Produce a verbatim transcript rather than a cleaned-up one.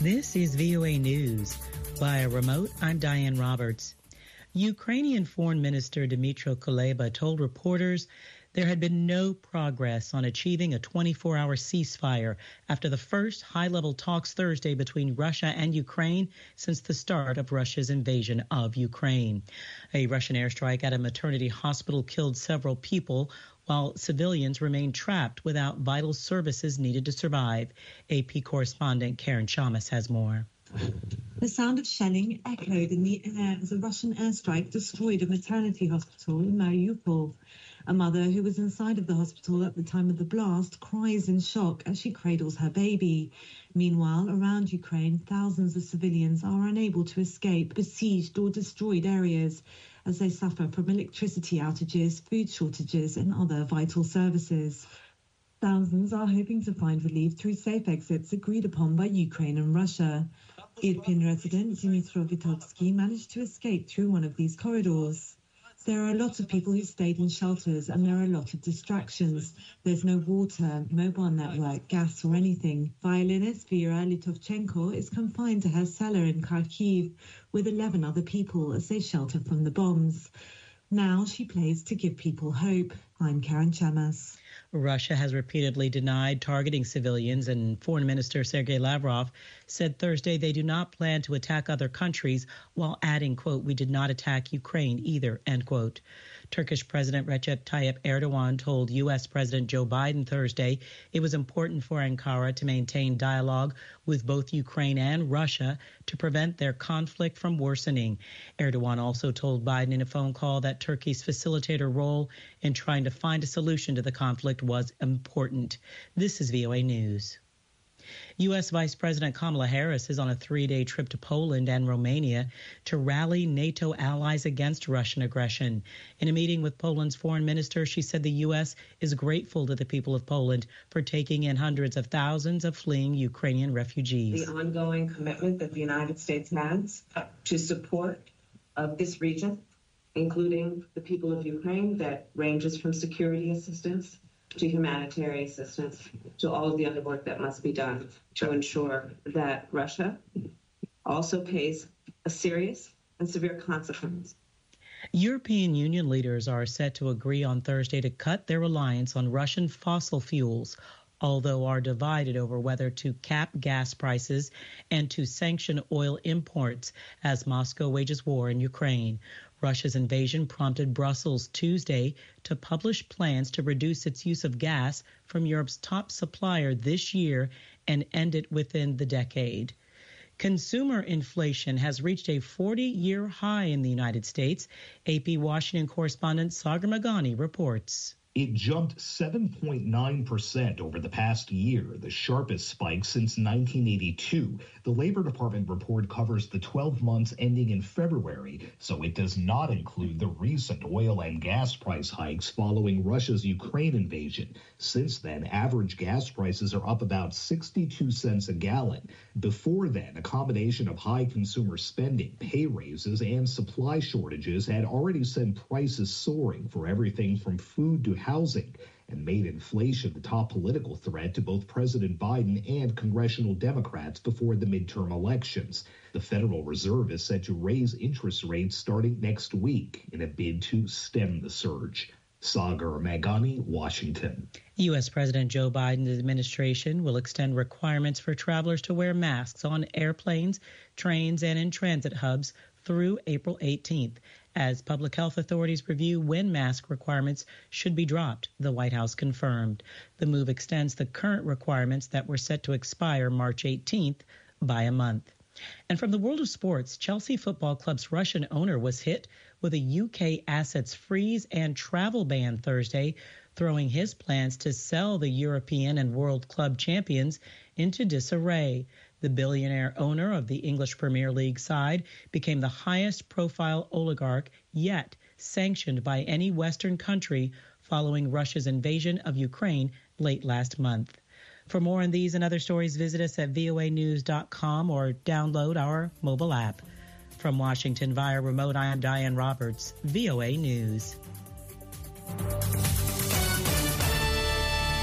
This is V O A News. Via remote, I'm Diane Roberts. Ukrainian Foreign Minister Dmytro Kuleba told reporters there had been no progress on achieving a twenty-four hour ceasefire after the first high-level talks Thursday between Russia and Ukraine since the start of Russia's invasion of Ukraine. A Russian airstrike at a maternity hospital killed several people, while civilians remain trapped without vital services needed to survive. A P correspondent Karen Chamas has more. The sound of shelling echoed in the air as a Russian airstrike destroyed a maternity hospital in Mariupol. A mother who was inside of the hospital at the time of the blast cries in shock as she cradles her baby. Meanwhile, around Ukraine, thousands of civilians are unable to escape besieged or destroyed areas as they suffer from electricity outages, food shortages and other vital services. Thousands are hoping to find relief through safe exits agreed upon by Ukraine and Russia. Irpin resident Dmytro Vitovsky managed to escape through one of these corridors. There are a lot of people who stayed in shelters and there are a lot of distractions. There's no water, mobile network, gas or anything. Violinist Vera Litovchenko is confined to her cellar in Kharkiv with eleven other people as they shelter from the bombs. Now she plays to give people hope. I'm Karen Chamas. Russia has repeatedly denied targeting civilians, and Foreign Minister Sergei Lavrov said Thursday they do not plan to attack other countries, while adding, quote, "We did not attack Ukraine either," end quote. Turkish President Recep Tayyip Erdogan told U S President Joe Biden Thursday it was important for Ankara to maintain dialogue with both Ukraine and Russia to prevent their conflict from worsening. Erdogan also told Biden in a phone call that Turkey's facilitator role in trying to find a solution to the conflict was important. This is V O A News. U S Vice President Kamala Harris is on a three-day trip to Poland and Romania to rally NATO allies against Russian aggression. In a meeting with Poland's foreign minister, she said the U S is grateful to the people of Poland for taking in hundreds of thousands of fleeing Ukrainian refugees. The ongoing commitment that the United States has to support of this region, including the people of Ukraine, that ranges from security assistance to humanitarian assistance, to all of the other work that must be done to ensure that Russia also pays a serious and severe consequence. European Union leaders are set to agree on Thursday to cut their reliance on Russian fossil fuels, although are divided over whether to cap gas prices and to sanction oil imports as Moscow wages war in Ukraine. Russia's invasion prompted Brussels Tuesday to publish plans to reduce its use of gas from Europe's top supplier this year and end it within the decade. Consumer inflation has reached a forty-year high in the United States. A P Washington correspondent Sagar Meghani reports. It jumped seven point nine percent over the past year, the sharpest spike since nineteen eighty-two. The Labor Department report covers the twelve months ending in February, so it does not include the recent oil and gas price hikes following Russia's Ukraine invasion. Since then, average gas prices are up about sixty-two cents a gallon. Before then, a combination of high consumer spending, pay raises, and supply shortages had already sent prices soaring for everything from food to housing and made inflation the top political threat to both President Biden and congressional Democrats before the midterm elections. The Federal Reserve is set to raise interest rates starting next week in a bid to stem the surge. Sagar Meghani, Washington. U S President Joe Biden's administration will extend requirements for travelers to wear masks on airplanes, trains, and in transit hubs through April eighteenth. As public health authorities review when mask requirements should be dropped, the White House confirmed. The move extends the current requirements that were set to expire March eighteenth by a month. And from the world of sports, Chelsea Football Club's Russian owner was hit with a U K assets freeze and travel ban Thursday, throwing his plans to sell the European and World Club champions into disarray. The billionaire owner of the English Premier League side became the highest profile oligarch yet sanctioned by any Western country following Russia's invasion of Ukraine late last month. For more on these and other stories, visit us at V O A news dot com or download our mobile app. From Washington via remote, I am Diane Roberts, V O A News.